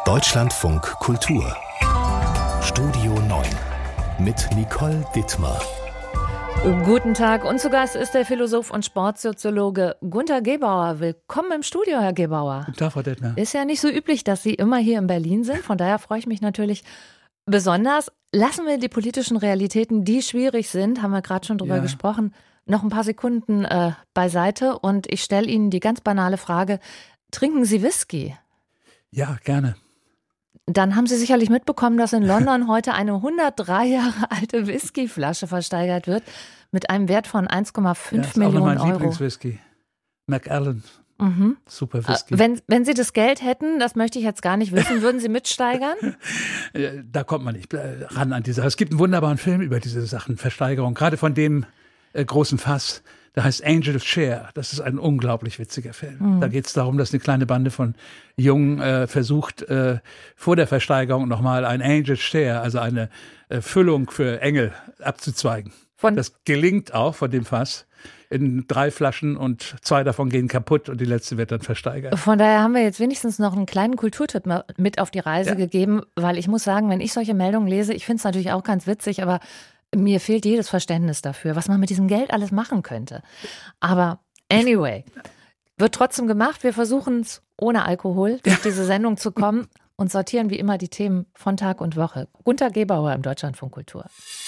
Deutschlandfunk Kultur Studio 9 mit Nicole Dittmar. Guten Tag und zu Gast ist der Philosoph und Sportsoziologe Gunter Gebauer. Willkommen im Studio, Herr Gebauer. Guten Tag, Frau Dittmar. Ist ja nicht so üblich, dass Sie immer hier in Berlin sind. Von daher freue ich mich natürlich besonders. Lassen wir die politischen Realitäten, die schwierig sind, haben wir gerade schon drüber gesprochen, noch ein paar Sekunden beiseite. Und ich stelle Ihnen die ganz banale Frage, trinken Sie Whisky? Ja, gerne. Dann haben Sie sicherlich mitbekommen, dass in London heute eine 103 Jahre alte Whiskyflasche versteigert wird mit einem Wert von 1,5 Millionen Euro. Mein Lieblingswhisky. Macallan. Mhm. Super Whisky. Wenn Sie das Geld hätten, das möchte ich jetzt gar nicht wissen, würden Sie mitsteigern? Da kommt man nicht ran an die Sache. Es gibt einen wunderbaren Film über diese Sachen, Versteigerung, gerade von dem großen Fass. Der heißt Angel's Share. Das ist ein unglaublich witziger Film. Da geht es darum, dass eine kleine Bande von Jungen versucht, vor der Versteigerung nochmal ein Angel's Share, also eine Füllung für Engel, abzuzweigen. Das gelingt auch von dem Fass in 3 Flaschen und 2 davon gehen kaputt und die letzte wird dann versteigert. Von daher haben wir jetzt wenigstens noch einen kleinen Kulturtipp mit auf die Reise gegeben, weil ich muss sagen, wenn ich solche Meldungen lese, ich finde es natürlich auch ganz witzig, aber mir fehlt jedes Verständnis dafür, was man mit diesem Geld alles machen könnte. Aber anyway, wird trotzdem gemacht. Wir versuchen es ohne Alkohol durch diese Sendung zu kommen und sortieren wie immer die Themen von Tag und Woche. Gunter Gebauer im Deutschlandfunk Kultur.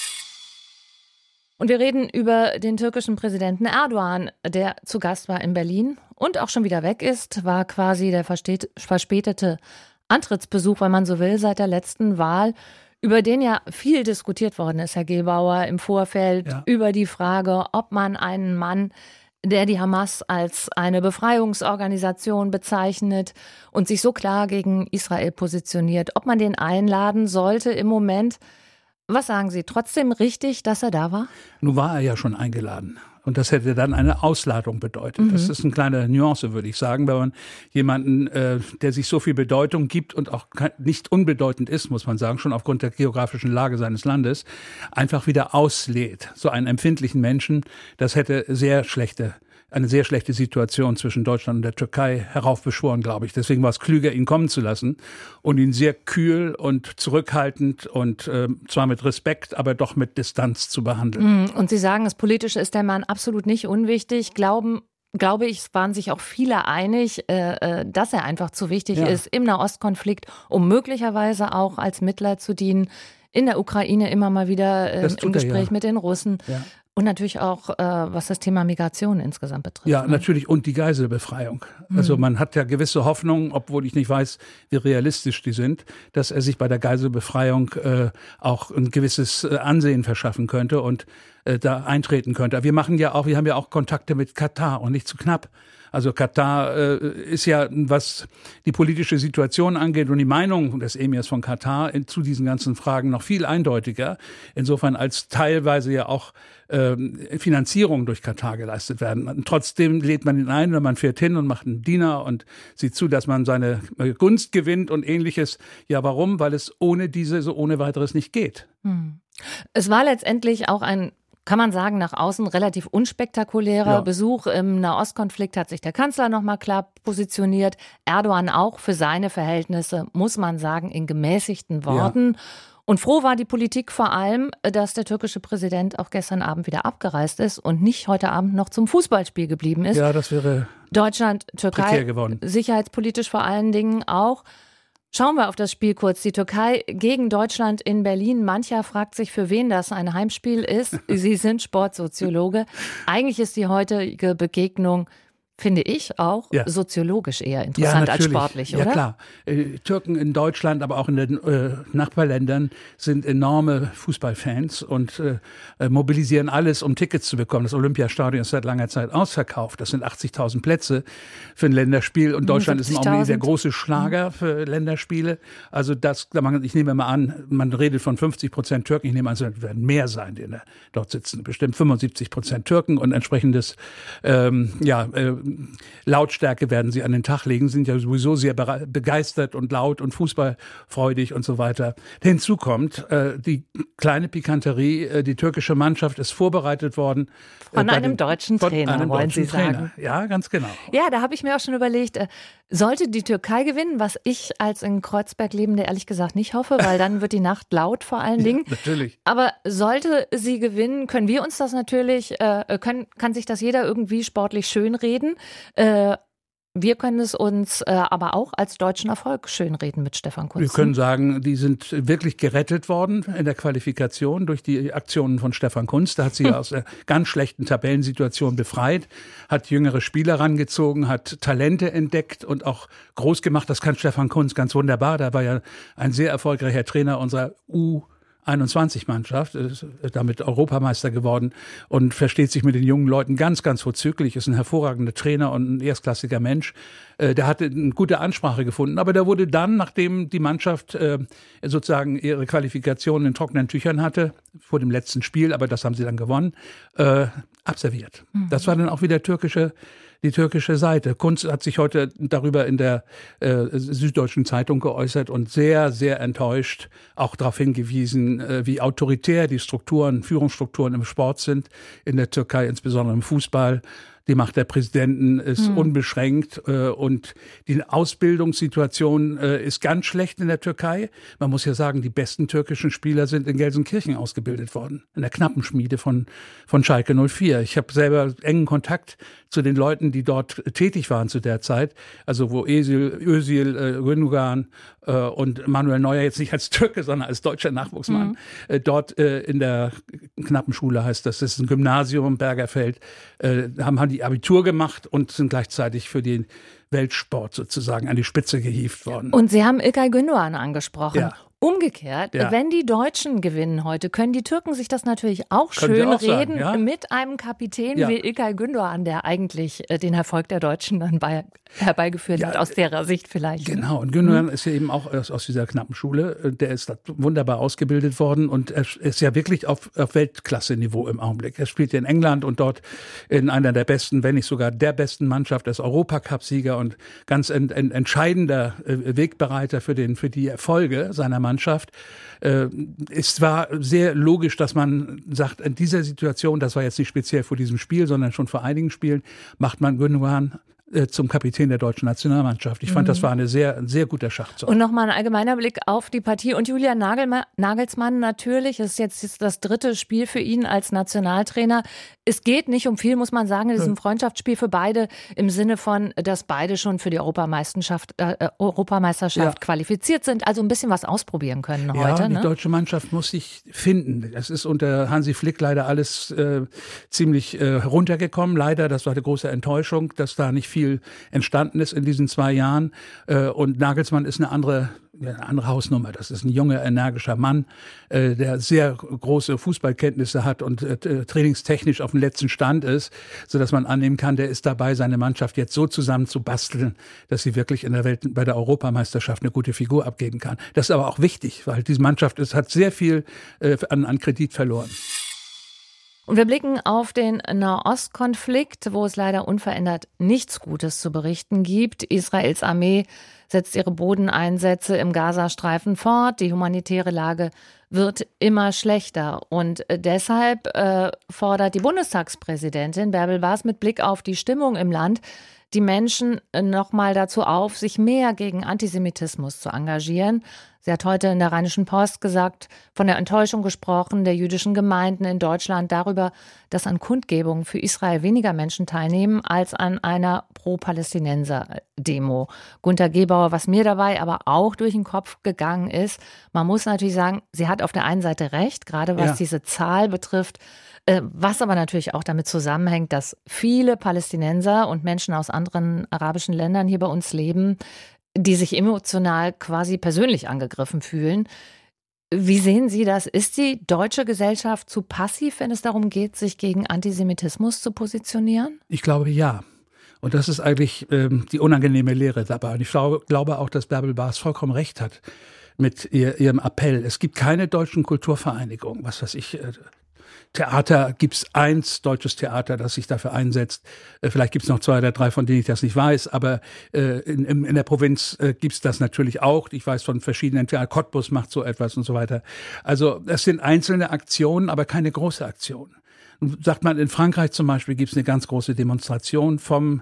Und wir reden über den türkischen Präsidenten Erdoğan, der zu Gast war in Berlin und auch schon wieder weg ist, war quasi der verspätete Antrittsbesuch, wenn man so will, seit der letzten Wahl, über den ja viel diskutiert worden ist, Herr Gebauer, im Vorfeld, über die Frage, ob man einen Mann, der die Hamas als eine Befreiungsorganisation bezeichnet und sich so klar gegen Israel positioniert, ob man den einladen sollte im Moment. Was sagen Sie, trotzdem richtig, dass er da war? Nun war er ja schon eingeladen. Und das hätte dann eine Ausladung bedeutet. Das ist eine kleine Nuance, würde ich sagen, wenn man jemanden, der sich so viel Bedeutung gibt und auch nicht unbedeutend ist, muss man sagen, schon aufgrund der geografischen Lage seines Landes, einfach wieder auslädt. So einen empfindlichen Menschen, das hätte eine sehr schlechte Situation zwischen Deutschland und der Türkei heraufbeschworen, glaube ich. Deswegen war es klüger, ihn kommen zu lassen und ihn sehr kühl und zurückhaltend und zwar mit Respekt, aber doch mit Distanz zu behandeln. Und Sie sagen, das Politische ist der Mann absolut nicht unwichtig. Glaube ich, waren sich auch viele einig, dass er einfach zu wichtig ist im Nahostkonflikt, um möglicherweise auch als Mittler zu dienen. In der Ukraine immer mal wieder im Gespräch mit den Russen. Ja. Und natürlich auch, was das Thema Migration insgesamt betrifft. Ja, natürlich. Und die Geiselbefreiung. Also man hat ja gewisse Hoffnungen, obwohl ich nicht weiß, wie realistisch die sind, dass er sich bei der Geiselbefreiung auch ein gewisses Ansehen verschaffen könnte und da eintreten könnte. Wir haben ja auch Kontakte mit Katar und nicht zu knapp. Also Katar ist ja, was die politische Situation angeht und die Meinung des Emirs von Katar zu diesen ganzen Fragen noch viel eindeutiger. Insofern als teilweise ja auch Finanzierung durch Katar geleistet werden. Und trotzdem lädt man ihn ein oder man fährt hin und macht einen Diener und sieht zu, dass man seine Gunst gewinnt und Ähnliches. Ja, warum? Weil es ohne weiteres nicht geht. Es war letztendlich auch kann man sagen, nach außen relativ unspektakulärer Besuch. Im Nahostkonflikt hat sich der Kanzler nochmal klar positioniert. Erdoğan auch für seine Verhältnisse, muss man sagen, in gemäßigten Worten. Ja. Und froh war die Politik vor allem, dass der türkische Präsident auch gestern Abend wieder abgereist ist und nicht heute Abend noch zum Fußballspiel geblieben ist. Ja, das wäre Deutschland, Türkei, geworden. Sicherheitspolitisch vor allen Dingen auch. Schauen wir auf das Spiel kurz. Die Türkei gegen Deutschland in Berlin. Mancher fragt sich, für wen das ein Heimspiel ist. Sie sind Sportsoziologe. Eigentlich ist die heutige Begegnung, finde ich auch, soziologisch eher interessant als sportlich, oder? Ja, klar. Türken in Deutschland, aber auch in den Nachbarländern sind enorme Fußballfans und mobilisieren alles, um Tickets zu bekommen. Das Olympiastadion ist seit langer Zeit ausverkauft. Das sind 80.000 Plätze für ein Länderspiel und Deutschland ist im Augenblick der große Schlager für Länderspiele. Also ich nehme mal an, man redet von 50% Türken. Ich nehme an, es werden mehr sein, die dort sitzen. Bestimmt 75% Türken und entsprechendes, Lautstärke werden sie an den Tag legen, sind ja sowieso sehr begeistert und laut und fußballfreudig und so weiter. Hinzu kommt die kleine Pikanterie, die türkische Mannschaft ist vorbereitet worden. Von einem deutschen Trainer, wollen Sie sagen. Ja, ganz genau. Ja, da habe ich mir auch schon überlegt, Sollte die Türkei gewinnen, was ich als in Kreuzberg Lebende ehrlich gesagt nicht hoffe, weil dann wird die Nacht laut vor allen Dingen. Ja, natürlich. Aber sollte sie gewinnen, können wir uns das natürlich, kann sich das jeder irgendwie sportlich schönreden. Wir können es uns aber auch als deutschen Erfolg schönreden mit Stefan Kuntz. Wir können sagen, die sind wirklich gerettet worden in der Qualifikation durch die Aktionen von Stefan Kuntz. Da hat sie aus einer ganz schlechten Tabellensituation befreit, hat jüngere Spieler rangezogen, hat Talente entdeckt und auch groß gemacht. Das kann Stefan Kuntz ganz wunderbar. Da war ja ein sehr erfolgreicher Trainer unserer U21-Mannschaft, ist damit Europameister geworden und versteht sich mit den jungen Leuten ganz, ganz vorzüglich, ist ein hervorragender Trainer und ein erstklassiger Mensch. Der hatte eine gute Ansprache gefunden, aber der wurde dann, nachdem die Mannschaft sozusagen ihre Qualifikation in trockenen Tüchern hatte, vor dem letzten Spiel, aber das haben sie dann gewonnen, abserviert. Das war dann auch wieder die türkische Seite. Kuntz hat sich heute darüber in der Süddeutschen Zeitung geäußert und sehr, sehr enttäuscht auch darauf hingewiesen, wie autoritär die Führungsstrukturen im Sport sind, in der Türkei, insbesondere im Fußball. Die Macht der Präsidenten ist unbeschränkt und die Ausbildungssituation ist ganz schlecht in der Türkei. Man muss ja sagen, die besten türkischen Spieler sind in Gelsenkirchen ausgebildet worden, in der Knappenschmiede von Schalke 04. Ich habe selber engen Kontakt zu den Leuten, die dort tätig waren zu der Zeit, also wo Özil Gündogan und Manuel Neuer jetzt nicht als Türke, sondern als deutscher Nachwuchsmann dort in der Knappenschule heißt das ist ein Gymnasium, Bergerfeld, haben die Abitur gemacht und sind gleichzeitig für den Weltsport sozusagen an die Spitze gehievt worden. Und Sie haben İlkay Gündoğan angesprochen. Ja. Umgekehrt, wenn die Deutschen gewinnen heute, können die Türken sich das natürlich auch schön reden mit einem Kapitän wie İlkay Gündoğan, der eigentlich den Erfolg der Deutschen dann herbeigeführt hat, aus derer Sicht vielleicht. Genau, und Gündoğan ist ja eben auch aus dieser knappen Schule, der ist wunderbar ausgebildet worden und er ist ja wirklich auf Weltklasse-Niveau im Augenblick. Er spielt in England und dort in einer der besten, wenn nicht sogar der besten Mannschaft, als Europacup-Sieger und ganz entscheidender Wegbereiter für die Erfolge seiner Mannschaft. Es war sehr logisch, dass man sagt, in dieser Situation, das war jetzt nicht speziell vor diesem Spiel, sondern schon vor einigen Spielen, macht man Gündoğan zum Kapitän der deutschen Nationalmannschaft. Ich fand, das war ein sehr guter Schachzug. Und nochmal ein allgemeiner Blick auf die Partie. Und Julian Nagelsmann natürlich, ist jetzt das dritte Spiel für ihn als Nationaltrainer. Es geht nicht um viel, muss man sagen, in diesem Freundschaftsspiel für beide, im Sinne von, dass beide schon für die Europameisterschaft qualifiziert sind. Also ein bisschen was ausprobieren können heute. Ja, die deutsche Mannschaft muss sich finden. Es ist unter Hansi Flick leider alles ziemlich runtergekommen. Leider, das war eine große Enttäuschung, dass da nicht viel entstanden ist in diesen 2 Jahren. Und Nagelsmann ist eine andere Hausnummer. Das ist ein junger, energischer Mann, der sehr große Fußballkenntnisse hat und trainingstechnisch auf dem letzten Stand ist, sodass man annehmen kann, der ist dabei, seine Mannschaft jetzt so zusammen zu basteln, dass sie wirklich in der Welt bei der Europameisterschaft eine gute Figur abgeben kann. Das ist aber auch wichtig, weil diese Mannschaft hat sehr viel an Kredit verloren. Und wir blicken auf den Nahostkonflikt, wo es leider unverändert nichts Gutes zu berichten gibt. Israels Armee setzt ihre Bodeneinsätze im Gazastreifen fort. Die humanitäre Lage wird immer schlechter. Und deshalb fordert die Bundestagspräsidentin Bärbel Bas mit Blick auf die Stimmung im Land die Menschen nochmal dazu auf, sich mehr gegen Antisemitismus zu engagieren. Sie hat heute in der Rheinischen Post gesagt, von der Enttäuschung gesprochen der jüdischen Gemeinden in Deutschland darüber, dass an Kundgebungen für Israel weniger Menschen teilnehmen als an einer Pro-Palästinenser-Demo. Gunter Gebauer, was mir dabei aber auch durch den Kopf gegangen ist, man muss natürlich sagen, sie hat auf der einen Seite recht, gerade was diese Zahl betrifft, was aber natürlich auch damit zusammenhängt, dass viele Palästinenser und Menschen aus anderen arabischen Ländern hier bei uns leben, die sich emotional quasi persönlich angegriffen fühlen. Wie sehen Sie das? Ist die deutsche Gesellschaft zu passiv, wenn es darum geht, sich gegen Antisemitismus zu positionieren? Ich glaube, ja. Und das ist eigentlich die unangenehme Lehre dabei. Und ich glaube auch, dass Bärbel Bas vollkommen recht hat mit ihrem Appell. Es gibt keine deutschen Kulturvereinigungen, was weiß ich, Theater gibt's eins, deutsches Theater, das sich dafür einsetzt. Vielleicht gibt's noch 2 oder 3, von denen ich das nicht weiß, aber in der Provinz gibt's das natürlich auch. Ich weiß von verschiedenen Theatern, Cottbus macht so etwas und so weiter. Also das sind einzelne Aktionen, aber keine große Aktion. Sagt man, in Frankreich zum Beispiel gibt's eine ganz große Demonstration vom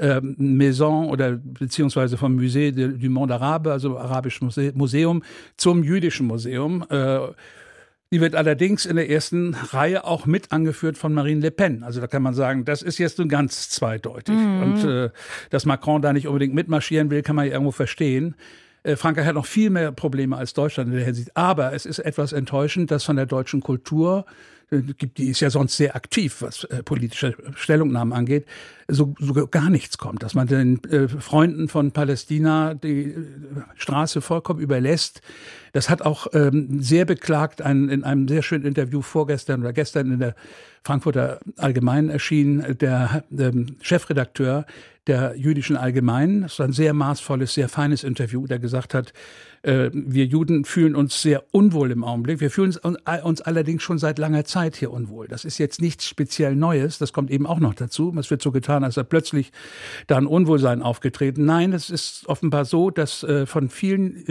Maison oder beziehungsweise vom Musée du Monde Arabe, also Arabischen Museum, zum Jüdischen Museum. Die wird allerdings in der ersten Reihe auch mit angeführt von Marine Le Pen. Also da kann man sagen, das ist jetzt nun ganz zweideutig. Und dass Macron da nicht unbedingt mitmarschieren will, kann man ja irgendwo verstehen. Frankreich hat noch viel mehr Probleme als Deutschland in der Hinsicht. Aber es ist etwas enttäuschend, dass von der deutschen Kultur, die ist ja sonst sehr aktiv, was politische Stellungnahmen angeht, so gar nichts kommt. Dass man den Freunden von Palästina die Straße vollkommen überlässt. Das hat auch sehr beklagt in einem sehr schönen Interview vorgestern oder gestern in der Frankfurter Allgemeinen erschienen, der Chefredakteur der Jüdischen Allgemeinen. Das war ein sehr maßvolles, sehr feines Interview, der gesagt hat, wir Juden fühlen uns sehr unwohl im Augenblick. Wir fühlen uns allerdings schon seit langer Zeit hier unwohl. Das ist jetzt nichts speziell Neues. Das kommt eben auch noch dazu. Es wird so getan, als sei plötzlich da ein Unwohlsein aufgetreten. Nein, es ist offenbar so, dass von vielen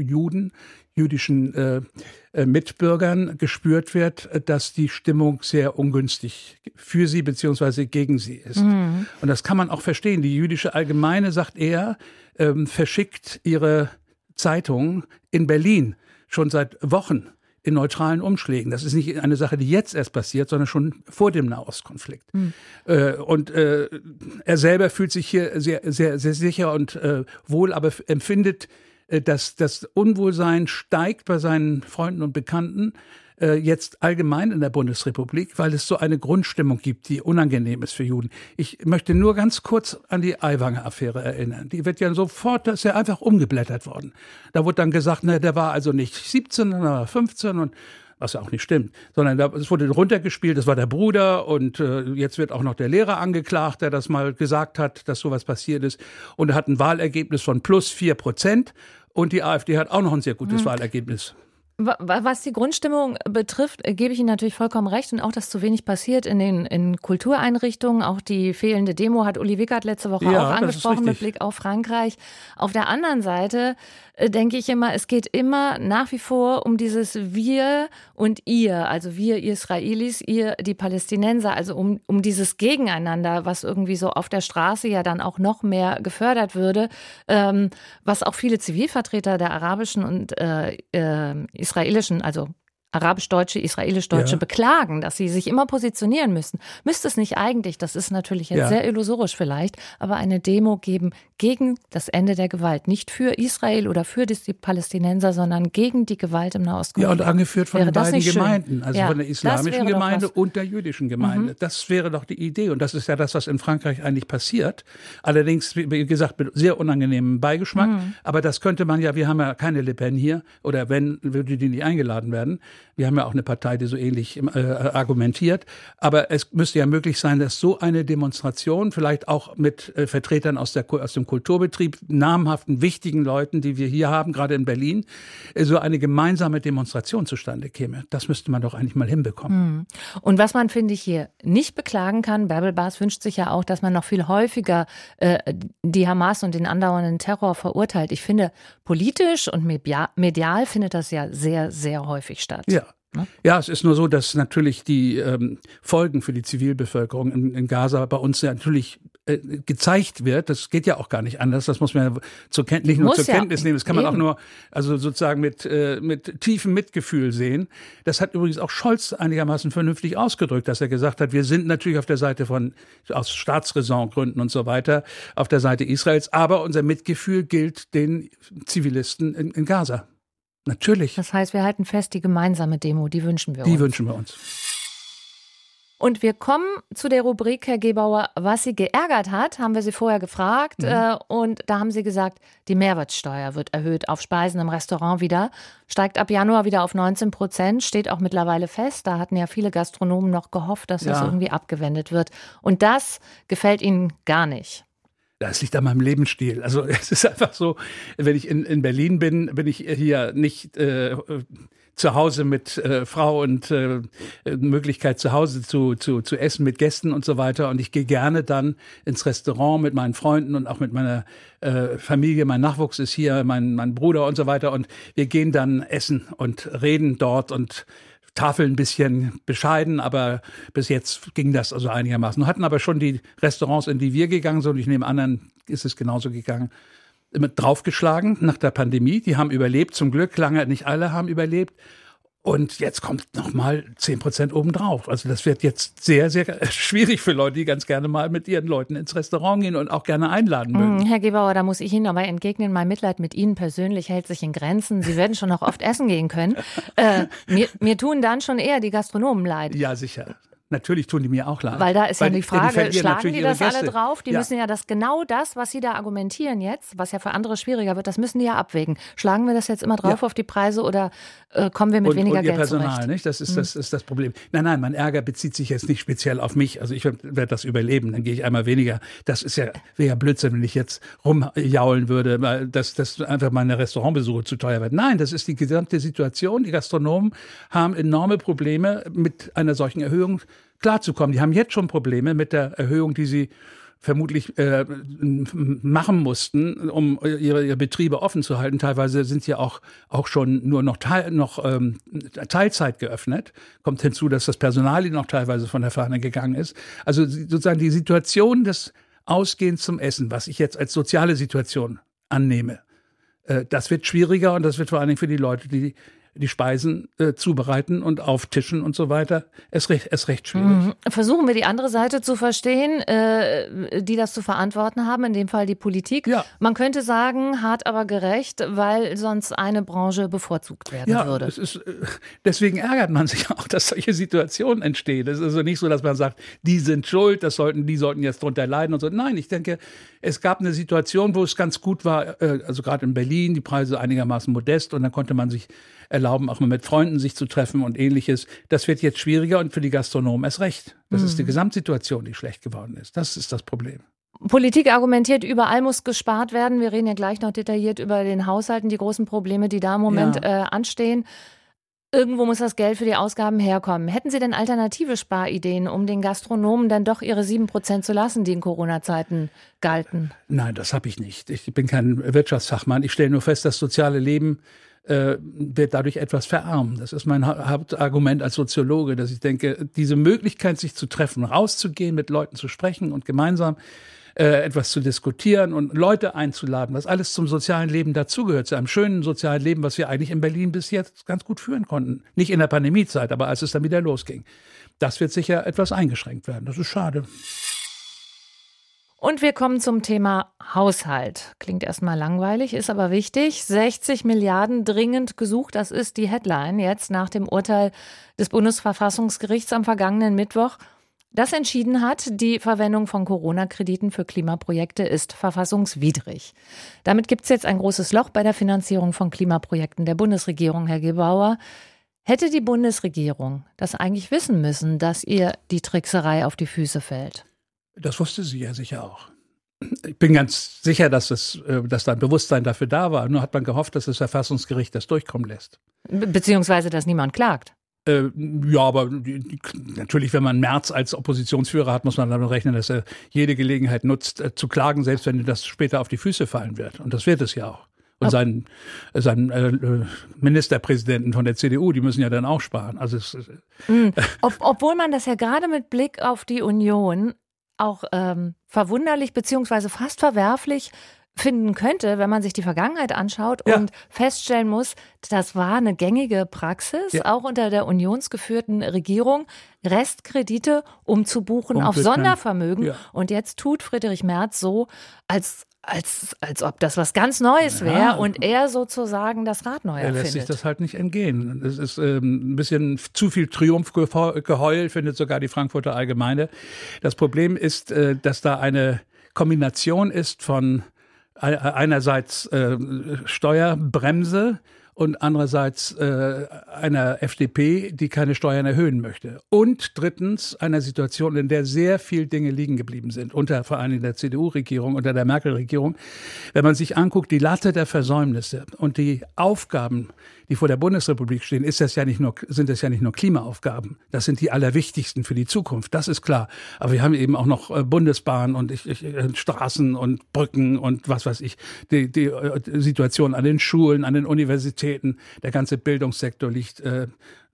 jüdischen Mitbürgern gespürt wird, dass die Stimmung sehr ungünstig für sie bzw. gegen sie ist. Und das kann man auch verstehen. Die Jüdische Allgemeine, sagt er, verschickt ihre Zeitung in Berlin schon seit Wochen in neutralen Umschlägen. Das ist nicht eine Sache, die jetzt erst passiert, sondern schon vor dem Nahostkonflikt. Und er selber fühlt sich hier sehr, sehr, sehr sicher und wohl, aber empfindet, dass das Unwohlsein steigt bei seinen Freunden und Bekannten jetzt allgemein in der Bundesrepublik, weil es so eine Grundstimmung gibt, die unangenehm ist für Juden. Ich möchte nur ganz kurz an die Aiwanger-Affäre erinnern. Die wird ja sofort, das ist ja einfach umgeblättert worden. Da wurde dann gesagt, der war also nicht 17, sondern 15 und was ja auch nicht stimmt, sondern es wurde runtergespielt, das war der Bruder und jetzt wird auch noch der Lehrer angeklagt, der das mal gesagt hat, dass sowas passiert ist und er hat ein Wahlergebnis von plus 4% und die AfD hat auch noch ein sehr gutes Wahlergebnis. Was die Grundstimmung betrifft, gebe ich Ihnen natürlich vollkommen recht und auch, dass zu wenig passiert in Kultureinrichtungen. Auch die fehlende Demo hat Uli Wickert letzte Woche auch angesprochen mit Blick auf Frankreich. Auf der anderen Seite denke ich immer, es geht immer nach wie vor um dieses Wir und ihr, also wir Israelis, ihr die Palästinenser, also um dieses Gegeneinander, was irgendwie so auf der Straße ja dann auch noch mehr gefördert würde, was auch viele Zivilvertreter der arabischen und israelischen, also arabisch-deutsche, israelisch-deutsche beklagen, dass sie sich immer positionieren müssen. Müsste es nicht eigentlich, das ist natürlich jetzt sehr illusorisch vielleicht, aber eine Demo geben gegen das Ende der Gewalt. Nicht für Israel oder für die Palästinenser, sondern gegen die Gewalt im Nahostkonflikt. Ja, und angeführt von den beiden Gemeinden, also von der islamischen Gemeinde und der jüdischen Gemeinde. Das wäre doch die Idee. Und das ist ja das, was in Frankreich eigentlich passiert. Allerdings, wie gesagt, mit sehr unangenehmem Beigeschmack. Aber das könnte man ja, wir haben ja keine Le Pen hier, oder wenn, würde die nicht eingeladen werden. Wir haben ja auch eine Partei, die so ähnlich argumentiert. Aber es müsste ja möglich sein, dass so eine Demonstration, vielleicht auch mit Vertretern aus dem Kulturbetrieb, namhaften, wichtigen Leuten, die wir hier haben, gerade in Berlin, so eine gemeinsame Demonstration zustande käme. Das müsste man doch eigentlich mal hinbekommen. Und was man, finde ich, hier nicht beklagen kann, Bärbel Bas wünscht sich ja auch, dass man noch viel häufiger die Hamas und den andauernden Terror verurteilt. Ich finde, politisch und medial findet das ja sehr, sehr häufig statt. Ja, es ist nur so, dass natürlich die Folgen für die Zivilbevölkerung in Gaza bei uns ja natürlich gezeigt wird. Das geht ja auch gar nicht anders. Das muss man ja nicht nur zur Kenntnis nehmen. Das kann man auch nur, also sozusagen mit tiefem Mitgefühl sehen. Das hat übrigens auch Scholz einigermaßen vernünftig ausgedrückt, dass er gesagt hat, wir sind natürlich auf der Seite aus Staatsräsongründen und so weiter, auf der Seite Israels, aber unser Mitgefühl gilt den Zivilisten in Gaza. Natürlich. Das heißt, wir halten fest, die gemeinsame Demo, die wünschen wir uns. Die wünschen wir uns. Und wir kommen zu der Rubrik, Herr Gebauer, was Sie geärgert hat, haben wir Sie vorher gefragt. Und da haben Sie gesagt, die Mehrwertsteuer wird erhöht auf Speisen im Restaurant wieder, steigt ab Januar wieder auf 19%, steht auch mittlerweile fest. Da hatten ja viele Gastronomen noch gehofft, dass das irgendwie abgewendet wird. Und das gefällt Ihnen gar nicht. Das liegt an meinem Lebensstil. Also es ist einfach so, wenn ich in Berlin bin ich hier nicht zu Hause mit Frau und Möglichkeit zu Hause zu essen mit Gästen und so weiter. Und ich gehe gerne dann ins Restaurant mit meinen Freunden und auch mit meiner Familie. Mein Nachwuchs ist hier, mein Bruder und so weiter. Und wir gehen dann essen und reden dort und Tafel ein bisschen bescheiden, aber bis jetzt ging das also einigermaßen. Wir hatten aber schon die Restaurants, in die wir gegangen sind, und ich nehme an, ist es genauso gegangen, draufgeschlagen nach der Pandemie. Die haben überlebt, zum Glück. Lange nicht alle haben überlebt. Und jetzt kommt nochmal 10% obendrauf. Also das wird jetzt sehr, sehr schwierig für Leute, die ganz gerne mal mit ihren Leuten ins Restaurant gehen und auch gerne einladen mögen. Herr Gebauer, da muss ich Ihnen aber entgegnen, mein Mitleid mit Ihnen persönlich hält sich in Grenzen. Sie werden schon noch oft essen gehen können. Mir tun dann schon eher die Gastronomen leid. Ja, sicher. Natürlich tun die mir auch leid. Weil da ist ja die Frage, schlagen die das Gäste alle drauf? Die müssen ja genau das, was sie da argumentieren jetzt, was ja für andere schwieriger wird, das müssen die ja abwägen. Schlagen wir das jetzt immer drauf auf die Preise oder kommen wir mit weniger Geld Personal, zurecht? Nicht? Das ist das Problem. Nein, mein Ärger bezieht sich jetzt nicht speziell auf mich. Also ich werde das überleben, dann gehe ich einmal weniger. Das wäre ja Blödsinn, wenn ich jetzt rumjaulen würde, weil dass einfach meine Restaurantbesuche zu teuer werden. Nein, das ist die gesamte Situation. Die Gastronomen haben enorme Probleme mit einer solchen Erhöhung klarzukommen. Die haben jetzt schon Probleme mit der Erhöhung, die sie vermutlich machen mussten, um ihre Betriebe offen zu halten. Teilweise sind ja auch schon nur noch Teilzeit geöffnet. Kommt hinzu, dass das Personal noch teilweise von der Fahne gegangen ist. Also sozusagen die Situation des Ausgehens zum Essen, was ich jetzt als soziale Situation annehme, das wird schwieriger und das wird vor allen Dingen für die Leute, die Speisen zubereiten und auftischen und so weiter, erst recht schwierig. Versuchen wir die andere Seite zu verstehen, die das zu verantworten haben, in dem Fall die Politik. Ja. Man könnte sagen, hart aber gerecht, weil sonst eine Branche bevorzugt werden würde. Deswegen ärgert man sich auch, dass solche Situationen entstehen. Es ist also nicht so, dass man sagt, die sind schuld, die sollten jetzt drunter leiden und so. Nein, ich denke, es gab eine Situation, wo es ganz gut war, also gerade in Berlin, die Preise einigermaßen modest und dann konnte man sich erlauben, auch mal mit Freunden sich zu treffen und Ähnliches. Das wird jetzt schwieriger und für die Gastronomen erst recht. Das ist die Gesamtsituation, die schlecht geworden ist. Das ist das Problem. Politik argumentiert, überall muss gespart werden. Wir reden ja gleich noch detailliert über den Haushalten, die großen Probleme, die da im Moment anstehen. Irgendwo muss das Geld für die Ausgaben herkommen. Hätten Sie denn alternative Sparideen, um den Gastronomen dann doch ihre 7% zu lassen, die in Corona-Zeiten galten? Nein, das habe ich nicht. Ich bin kein Wirtschaftsfachmann. Ich stelle nur fest, das soziale Leben wird dadurch etwas verarmen. Das ist mein Hauptargument als Soziologe, dass ich denke, diese Möglichkeit, sich zu treffen, rauszugehen, mit Leuten zu sprechen und gemeinsam etwas zu diskutieren und Leute einzuladen, was alles zum sozialen Leben dazugehört, zu einem schönen sozialen Leben, was wir eigentlich in Berlin bis jetzt ganz gut führen konnten. Nicht in der Pandemiezeit, aber als es dann wieder losging. Das wird sicher etwas eingeschränkt werden. Das ist schade. Und wir kommen zum Thema Haushalt. Klingt erstmal langweilig, ist aber wichtig. 60 Milliarden dringend gesucht, das ist die Headline jetzt nach dem Urteil des Bundesverfassungsgerichts am vergangenen Mittwoch. Das entschieden hat, die Verwendung von Corona-Krediten für Klimaprojekte ist verfassungswidrig. Damit gibt es jetzt ein großes Loch bei der Finanzierung von Klimaprojekten der Bundesregierung, Herr Gebauer. Hätte die Bundesregierung das eigentlich wissen müssen, dass ihr die Trickserei auf die Füße fällt? Das wusste sie ja sicher auch. Ich bin ganz sicher, dass da ein Bewusstsein dafür da war. Nur hat man gehofft, dass das Verfassungsgericht das durchkommen lässt. Beziehungsweise, dass niemand klagt. Ja, aber natürlich, wenn man Merz als Oppositionsführer hat, muss man damit rechnen, dass er jede Gelegenheit nutzt, zu klagen, selbst wenn das später auf die Füße fallen wird. Und das wird es ja auch. Und sein Ministerpräsidenten von der CDU, die müssen ja dann auch sparen. Also Obwohl man das ja gerade mit Blick auf die Union auch verwunderlich beziehungsweise fast verwerflich finden könnte, wenn man sich die Vergangenheit anschaut und feststellen muss, das war eine gängige Praxis, auch unter der unionsgeführten Regierung, Restkredite umzubuchen auf Sondervermögen. Ja. Und jetzt tut Friedrich Merz so, als ob das was ganz Neues wäre und er sozusagen das Rad neu erfindet. Er lässt sich das halt nicht entgehen. Es ist ein bisschen zu viel Triumphgeheul, findet sogar die Frankfurter Allgemeine. Das Problem ist, dass da eine Kombination ist von einerseits Steuerbremse und andererseits einer FDP, die keine Steuern erhöhen möchte. Und drittens einer Situation, in der sehr viele Dinge liegen geblieben sind, vor allem in der CDU-Regierung, unter der Merkel-Regierung. Wenn man sich anguckt, die Latte der Versäumnisse und die Aufgaben, die vor der Bundesrepublik stehen, sind das ja nicht nur Klimaaufgaben. Das sind die allerwichtigsten für die Zukunft, das ist klar. Aber wir haben eben auch noch Bundesbahn und Straßen und Brücken und was weiß ich. Die Situation an den Schulen, an den Universitäten, der ganze Bildungssektor liegt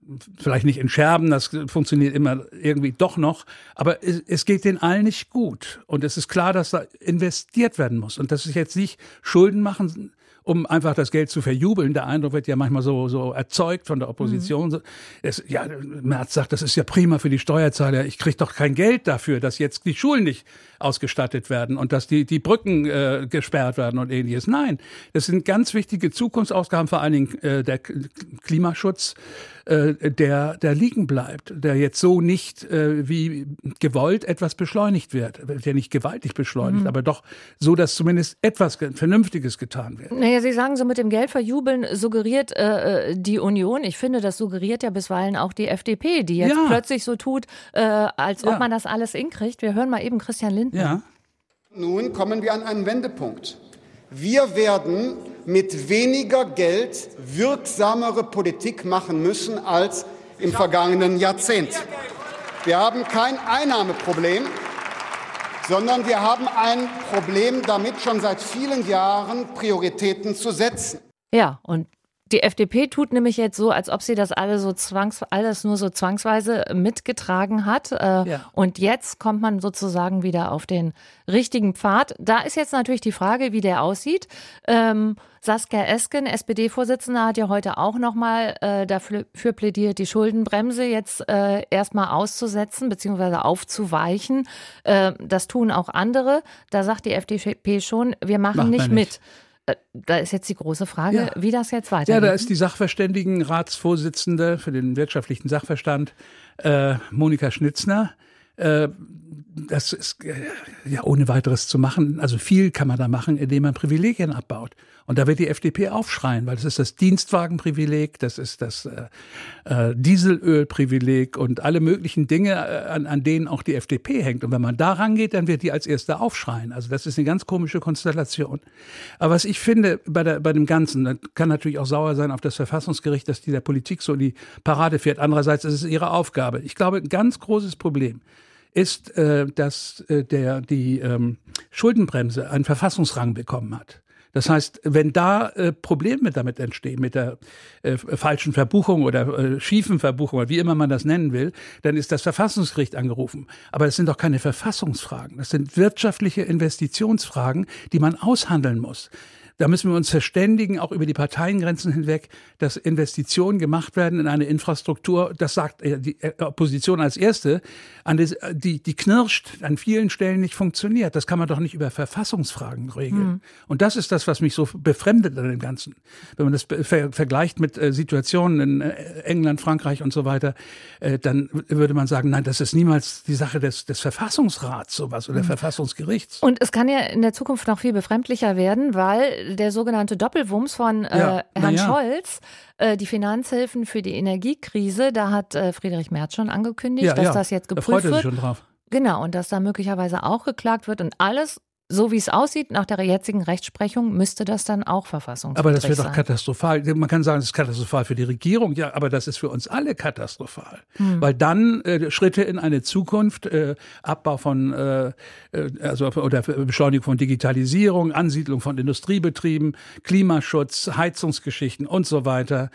vielleicht nicht in Scherben, das funktioniert immer irgendwie doch noch, aber es geht den allen nicht gut. Und es ist klar, dass da investiert werden muss. Und das ist jetzt nicht Schulden machen, um einfach das Geld zu verjubeln. Der Eindruck wird ja manchmal so erzeugt von der Opposition. Merz sagt, das ist ja prima für die Steuerzahler. Ich kriege doch kein Geld dafür, dass jetzt die Schulen nicht ausgestattet werden und dass die Brücken gesperrt werden und ähnliches. Nein, das sind ganz wichtige Zukunftsausgaben, vor allen Dingen der Klimaschutz, der liegen bleibt, der jetzt so nicht wie gewollt etwas beschleunigt wird. Wird ja nicht gewaltig beschleunigt, aber doch so, dass zumindest etwas Vernünftiges getan wird. Naja, Sie sagen so mit dem Geld verjubeln suggeriert die Union. Ich finde, das suggeriert ja bisweilen auch die FDP, die jetzt plötzlich so tut, als ob man das alles hinkriegt. Wir hören mal eben Christian Lindner. Ja. Nun kommen wir an einen Wendepunkt. Wir werden mit weniger Geld wirksamere Politik machen müssen als im vergangenen Jahrzehnt. Wir haben kein Einnahmeproblem, sondern wir haben ein Problem damit, schon seit vielen Jahren Prioritäten zu setzen. Ja, und die FDP tut nämlich jetzt so, als ob sie das alles nur so zwangsweise mitgetragen hat. Und jetzt kommt man sozusagen wieder auf den richtigen Pfad. Da ist jetzt natürlich die Frage, wie der aussieht. Saskia Esken, SPD-Vorsitzende, hat ja heute auch nochmal dafür plädiert, die Schuldenbremse jetzt erstmal auszusetzen bzw. aufzuweichen. Das tun auch andere. Da sagt die FDP schon, wir machen nicht mit. Da ist jetzt die große Frage, wie das jetzt weitergeht. Ja, da ist die Sachverständigenratsvorsitzende für den wirtschaftlichen Sachverstand, Monika Schnitzner. Das ist ja ohne weiteres zu machen. Also viel kann man da machen, indem man Privilegien abbaut. Und da wird die FDP aufschreien, weil das ist das Dienstwagenprivileg, das ist das Dieselölprivileg und alle möglichen Dinge, an denen auch die FDP hängt. Und wenn man da rangeht, dann wird die als Erste aufschreien. Also das ist eine ganz komische Konstellation. Aber was ich finde bei dem Ganzen, das kann natürlich auch sauer sein auf das Verfassungsgericht, dass die der Politik so in die Parade fährt. Andererseits ist es ihre Aufgabe. Ich glaube, ein ganz großes Problem ist, dass die Schuldenbremse einen Verfassungsrang bekommen hat. Das heißt, wenn da Probleme damit entstehen, mit der falschen Verbuchung oder schiefen Verbuchung oder wie immer man das nennen will, dann ist das Verfassungsgericht angerufen. Aber das sind doch keine Verfassungsfragen. Das sind wirtschaftliche Investitionsfragen, die man aushandeln muss. Da müssen wir uns verständigen, auch über die Parteiengrenzen hinweg, dass Investitionen gemacht werden in eine Infrastruktur. Das sagt die Opposition als Erste, die knirscht, an vielen Stellen nicht funktioniert. Das kann man doch nicht über Verfassungsfragen regeln. Und das ist das, was mich so befremdet an dem Ganzen. Wenn man das vergleicht mit Situationen in England, Frankreich und so weiter, dann würde man sagen, nein, das ist niemals die Sache des Verfassungsrats sowas oder Verfassungsgerichts. Und es kann ja in der Zukunft noch viel befremdlicher werden, weil der sogenannte Doppelwumms von Herrn Scholz, die Finanzhilfen für die Energiekrise, da hat Friedrich Merz schon angekündigt, dass das jetzt geprüft wird. Da freut er sich schon drauf. Genau, und dass da möglicherweise auch geklagt wird und alles, so wie es aussieht, nach der jetzigen Rechtsprechung, müsste das dann auch verfassungswidrig sein. Aber das wird doch katastrophal. Man kann sagen, es ist katastrophal für die Regierung, ja, aber das ist für uns alle katastrophal. Weil dann Schritte in eine Zukunft, Abbau von, oder Beschleunigung von Digitalisierung, Ansiedlung von Industriebetrieben, Klimaschutz, Heizungsgeschichten und so weiter,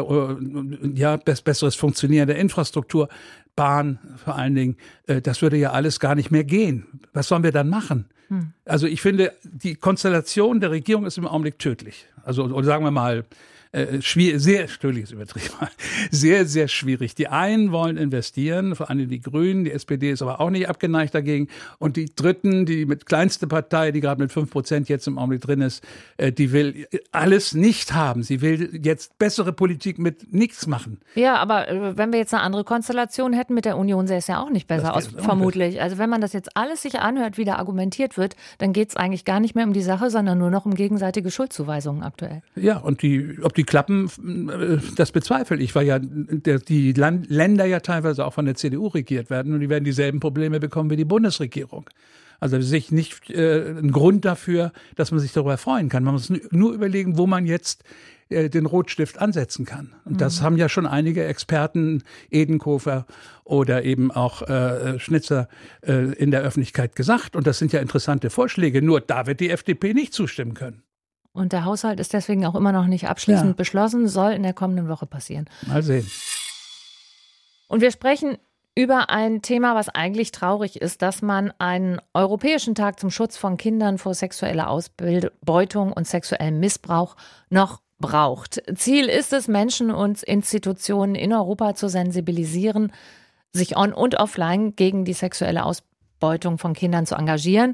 besseres Funktionieren der Infrastruktur, Bahn vor allen Dingen, das würde ja alles gar nicht mehr gehen. Was sollen wir dann machen? Also ich finde, die Konstellation der Regierung ist im Augenblick tödlich. Also oder sagen wir mal, sehr schwierig. Die einen wollen investieren, vor allem die Grünen, die SPD ist aber auch nicht abgeneigt dagegen. Und die Dritten, die mit kleinste Partei, die gerade mit 5% jetzt im Augenblick drin ist, die will alles nicht haben. Sie will jetzt bessere Politik mit nichts machen. Ja, aber wenn wir jetzt eine andere Konstellation hätten mit der Union, sähe es ja auch nicht besser aus, vermutlich. Also wenn man das jetzt alles sich anhört, wie da argumentiert wird, dann geht es eigentlich gar nicht mehr um die Sache, sondern nur noch um gegenseitige Schuldzuweisungen aktuell. Ja, und ob die klappen, das bezweifle ich, weil ja die Länder ja teilweise auch von der CDU regiert werden und die werden dieselben Probleme bekommen wie die Bundesregierung. Also sich nicht ein Grund dafür, dass man sich darüber freuen kann. Man muss nur überlegen, wo man jetzt den Rotstift ansetzen kann. Und das haben ja schon einige Experten, Edenkofer oder eben auch Schnitzer in der Öffentlichkeit gesagt. Und das sind ja interessante Vorschläge. Nur da wird die FDP nicht zustimmen können. Und der Haushalt ist deswegen auch immer noch nicht abschließend beschlossen, soll in der kommenden Woche passieren. Mal sehen. Und wir sprechen über ein Thema, was eigentlich traurig ist, dass man einen Europäischen Tag zum Schutz von Kindern vor sexueller Ausbeutung und sexuellem Missbrauch noch braucht. Ziel ist es, Menschen und Institutionen in Europa zu sensibilisieren, sich on- und offline gegen die sexuelle Ausbeutung von Kindern zu engagieren.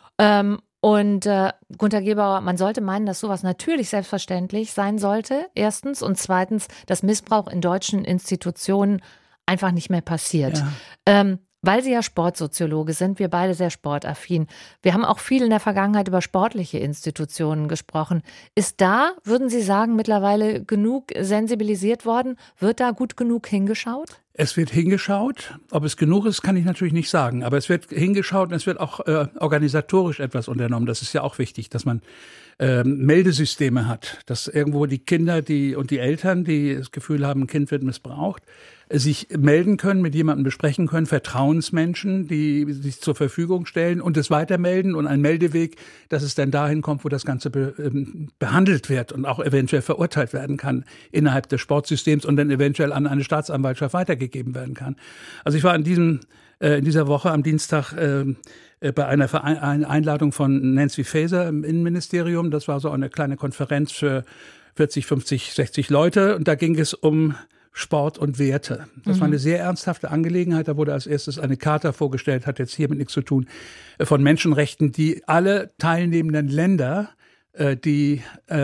Gunter Gebauer, man sollte meinen, dass sowas natürlich selbstverständlich sein sollte, erstens. Und zweitens, dass Missbrauch in deutschen Institutionen einfach nicht mehr passiert. Ja. Weil Sie ja Sportsoziologe sind, wir beide sehr sportaffin. Wir haben auch viel in der Vergangenheit über sportliche Institutionen gesprochen. Ist da, würden Sie sagen, mittlerweile genug sensibilisiert worden? Wird da gut genug hingeschaut? Es wird hingeschaut. Ob es genug ist, kann ich natürlich nicht sagen. Aber es wird hingeschaut und es wird auch organisatorisch etwas unternommen. Das ist ja auch wichtig, dass man Meldesysteme hat, dass irgendwo die Kinder und die Eltern, die das Gefühl haben, ein Kind wird missbraucht, sich melden können, mit jemandem besprechen können, Vertrauensmenschen, die sich zur Verfügung stellen und es weitermelden und ein Meldeweg, dass es dann dahin kommt, wo das Ganze behandelt wird und auch eventuell verurteilt werden kann innerhalb des Sportsystems und dann eventuell an eine Staatsanwaltschaft weitergegeben werden kann. Also ich war in dieser Woche am Dienstag bei einer Einladung von Nancy Faeser im Innenministerium. Das war so eine kleine Konferenz für 40, 50, 60 Leute und da ging es um Sport und Werte. Das war eine sehr ernsthafte Angelegenheit. Da wurde als erstes eine Charta vorgestellt, hat jetzt hiermit nichts zu tun, von Menschenrechten, die alle teilnehmenden Länder, die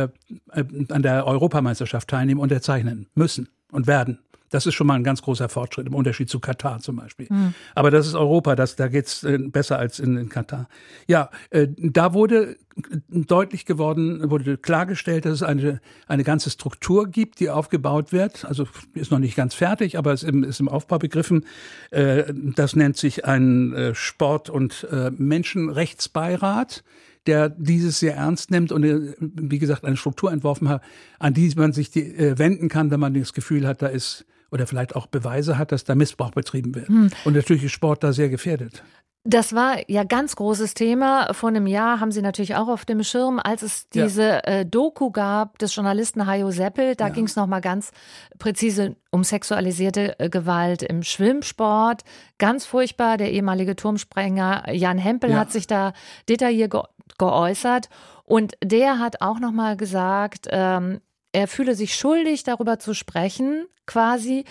an der Europameisterschaft teilnehmen, unterzeichnen müssen und werden. Das ist schon mal ein ganz großer Fortschritt, im Unterschied zu Katar zum Beispiel. Aber das ist Europa, da geht's besser als in Katar. Ja, da wurde klargestellt, dass es eine ganze Struktur gibt, die aufgebaut wird. Also ist noch nicht ganz fertig, aber es ist im Aufbau begriffen. Das nennt sich ein Sport- und Menschenrechtsbeirat, der dieses sehr ernst nimmt und, wie gesagt, eine Struktur entworfen hat, an die man sich wenden kann, wenn man das Gefühl hat, da ist oder vielleicht auch Beweise hat, dass da Missbrauch betrieben wird. Und natürlich ist Sport da sehr gefährdet. Das war ja ganz großes Thema. Vor einem Jahr haben Sie natürlich auch auf dem Schirm, als es diese Doku gab des Journalisten Hajo Seppel. Da ging es nochmal ganz präzise um sexualisierte Gewalt im Schwimmsport. Ganz furchtbar. Der ehemalige Turmsprenger Jan Hempel hat sich da detailliert geäußert. Und der hat auch nochmal gesagt, er fühle sich schuldig, darüber zu sprechen, quasi,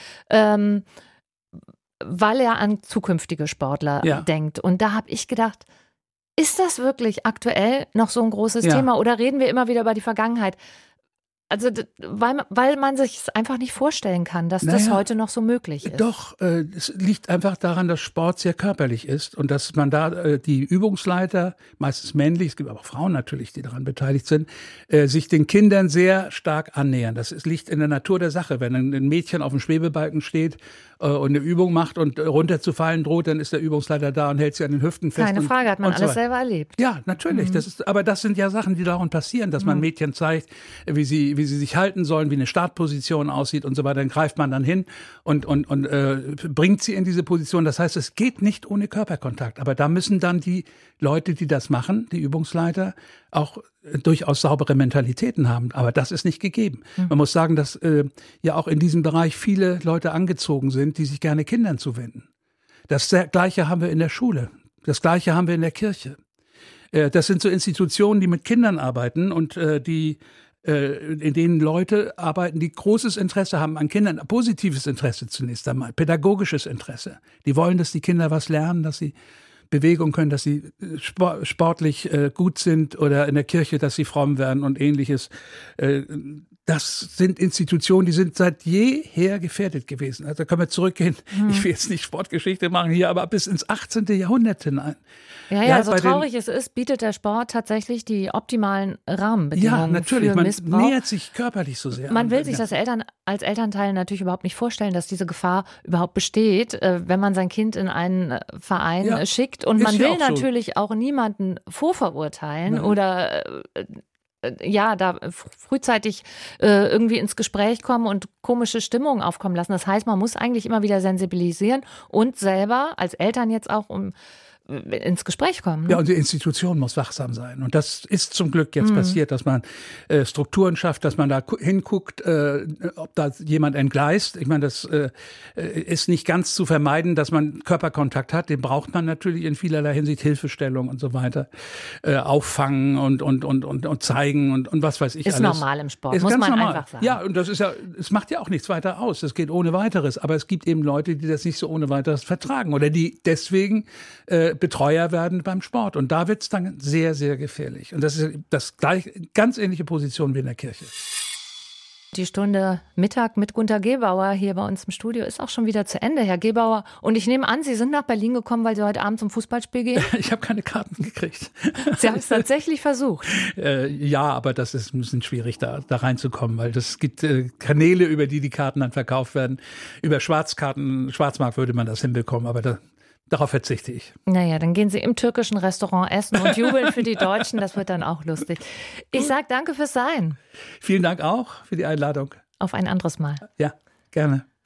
weil er an zukünftige Sportler denkt. Und da habe ich gedacht, ist das wirklich aktuell noch so ein großes Thema oder reden wir immer wieder über die Vergangenheit? Also, weil man sich es einfach nicht vorstellen kann, dass das heute noch so möglich ist. Doch, es liegt einfach daran, dass Sport sehr körperlich ist und dass man da die Übungsleiter, meistens männlich, es gibt aber auch Frauen natürlich, die daran beteiligt sind, sich den Kindern sehr stark annähern. Das liegt in der Natur der Sache. Wenn ein Mädchen auf dem Schwebebalken steht und eine Übung macht und runterzufallen droht, dann ist der Übungsleiter da und hält sie an den Hüften fest. Keine Frage, hat man alles selber erlebt. Ja, natürlich. Aber das sind ja Sachen, die dauernd passieren, dass man Mädchen zeigt, wie sie sich halten sollen, wie eine Startposition aussieht und so weiter. Dann greift man dann hin und bringt sie in diese Position. Das heißt, es geht nicht ohne Körperkontakt. Aber da müssen dann die Leute, die das machen, die Übungsleiter, auch durchaus saubere Mentalitäten haben. Aber das ist nicht gegeben. Man muss sagen, dass ja auch in diesem Bereich viele Leute angezogen sind, die sich gerne Kindern zuwenden. Das Gleiche haben wir in der Schule. Das Gleiche haben wir in der Kirche. Das sind so Institutionen, die mit Kindern arbeiten und in denen Leute arbeiten, die großes Interesse haben an Kindern, positives Interesse zunächst einmal, pädagogisches Interesse. Die wollen, dass die Kinder was lernen, dass sie Bewegung können, dass sie sportlich gut sind oder in der Kirche, dass sie fromm werden und Ähnliches. Das sind Institutionen, die sind seit jeher gefährdet gewesen. Also da können wir zurückgehen. Ich will jetzt nicht Sportgeschichte machen hier, aber bis ins 18. Jahrhundert hinein. Ja, so traurig es ist, bietet der Sport tatsächlich die optimalen Rahmenbedingungen. Ja, natürlich. Für Missbrauch. Man nähert sich körperlich so sehr. Man will sich das als Elternteil natürlich überhaupt nicht vorstellen, dass diese Gefahr überhaupt besteht, wenn man sein Kind in einen Verein schickt. Und man will natürlich auch niemanden vorverurteilen oder da frühzeitig irgendwie ins Gespräch kommen und komische Stimmungen aufkommen lassen. Das heißt, man muss eigentlich immer wieder sensibilisieren und selber als Eltern jetzt auch ins Gespräch kommen. Ne? Ja, und die Institution muss wachsam sein. Und das ist zum Glück jetzt passiert, dass man Strukturen schafft, dass man da hinguckt, ob da jemand entgleist. Ich meine, das ist nicht ganz zu vermeiden, dass man Körperkontakt hat. Den braucht man natürlich in vielerlei Hinsicht, Hilfestellung und so weiter. Auffangen und zeigen und was weiß ich ist alles. Ist normal im Sport, ist muss man normal. einfach sagen. Ja, und das ist ja, es macht ja auch nichts weiter aus. Das geht ohne weiteres. Aber es gibt eben Leute, die das nicht so ohne weiteres vertragen oder die deswegen Betreuer werden beim Sport. Und da wird es dann sehr, sehr gefährlich. Und das ist ganz ähnliche Position wie in der Kirche. Die Stunde Mittag mit Gunter Gebauer hier bei uns im Studio ist auch schon wieder zu Ende, Herr Gebauer. Und ich nehme an, Sie sind nach Berlin gekommen, weil Sie heute Abend zum Fußballspiel gehen? Ich habe keine Karten gekriegt. Sie haben es tatsächlich versucht? Ja, aber das ist ein bisschen schwierig, da reinzukommen, weil es gibt Kanäle, über die Karten dann verkauft werden. Über Schwarzmarkt würde man das hinbekommen, aber darauf verzichte ich. Naja, dann gehen Sie im türkischen Restaurant essen und jubeln für die Deutschen. Das wird dann auch lustig. Ich sage danke fürs Sein. Vielen Dank auch für die Einladung. Auf ein anderes Mal. Ja, gerne.